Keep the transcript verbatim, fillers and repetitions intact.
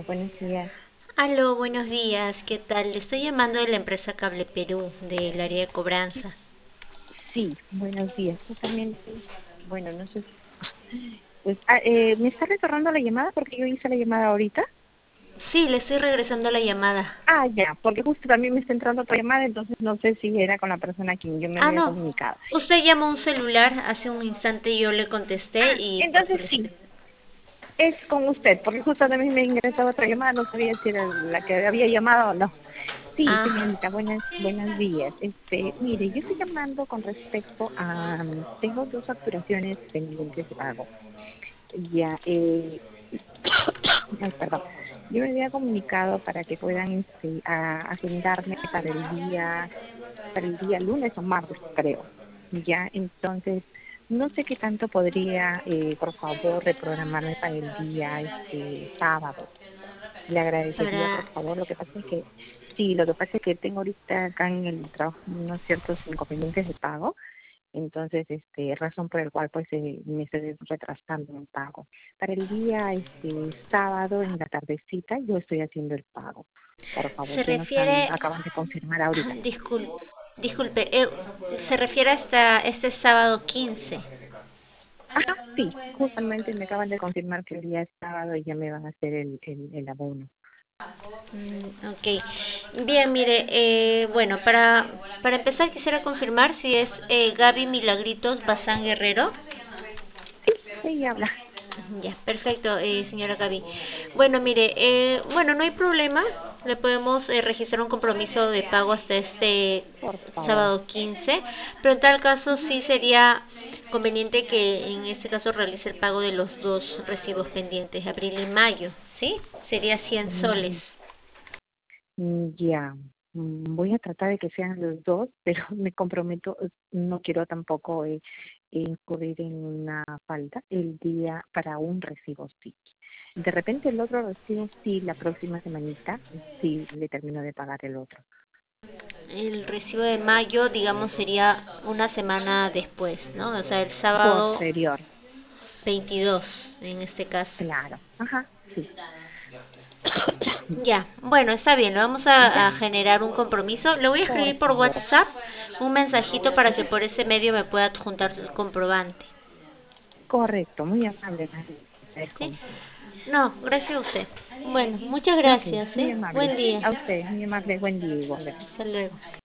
Buenos días. Aló, buenos días, ¿qué tal? Le estoy llamando de la empresa Cable Perú, del área de cobranza. Sí, buenos días. Justamente, bueno, no sé. Pues, ah, eh, ¿me está retornando la llamada porque yo hice la llamada ahorita? Sí, le estoy regresando la llamada. Ah, ya, porque justo también me está entrando otra llamada, entonces no sé si era con la persona a quien yo me Ah, había no, comunicado. usted llamó a un celular, hace un instante yo le contesté Ah, y por eso entonces le sí, estoy... es con usted, porque justo también me ingresaba otra llamada, no sabía si era la que había llamado o no. Sí, Ah, señorita, buenas, buenos días. Este, mire, yo estoy llamando con respecto a, mm, tengo dos facturaciones pendientes de pago. Ya, eh, ay, perdón. Yo me había comunicado para que puedan este, a- agendarme para el día, para el día lunes o martes, creo. Ya, entonces, no sé qué tanto podría, eh, por favor, reprogramarme para el día este sábado. Le agradecería, para... por favor. Lo que pasa es que, sí, lo que pasa es que tengo ahorita acá en el trabajo unos ciertos inconvenientes de pago, entonces, este, razón por el cual pues eh, me estoy retrasando en pago. Para el día este sábado en la tardecita yo estoy haciendo el pago. Por favor, Se que nos han, refiere... acaban de confirmar ahorita. Disculpe, disculpe, eh, se refiere hasta este sábado quince. Ajá, sí, justamente me acaban de confirmar que el día es sábado y ya me van a hacer el, el, el abono. Mm, ok. Bien, mire, eh, bueno, para, para empezar quisiera confirmar si es eh, Gaby Milagritos Bazán Guerrero. Sí, ella habla, Ya, perfecto, eh, señora Gaby. Bueno, mire, eh, bueno, no hay problema. Le podemos eh, registrar un compromiso de pago hasta este por favor. sábado quince, pero en tal caso sí sería conveniente que en este caso realice el pago de los dos recibos pendientes, abril y mayo, ¿sí? Sería cien soles. Mm, Mm, Ya, mm, voy a tratar de que sean los dos, pero me comprometo, eh, no quiero tampoco eh, incurrir en una falta el día para un recibo sí. De repente el otro recibo sí, la próxima semanita, sí le termino de pagar el otro. El recibo de mayo, digamos, sería una semana después, ¿no? O sea, el sábado Posterior, veintidós, en este caso. claro. Ajá, sí. Ya, bueno, está bien, le vamos ¿Ya? a, a generar un compromiso. Le voy a Por escribir por favor. WhatsApp un mensajito para que ¿Ya? por ese medio me pueda adjuntar el comprobante. Correcto, muy amable, María. ¿Sí? Agradezco. No, gracias a usted. Bueno, muchas Ok, gracias, muy ¿eh? amable. Buen día. A usted, muy amable. Buen día igual. Hasta luego.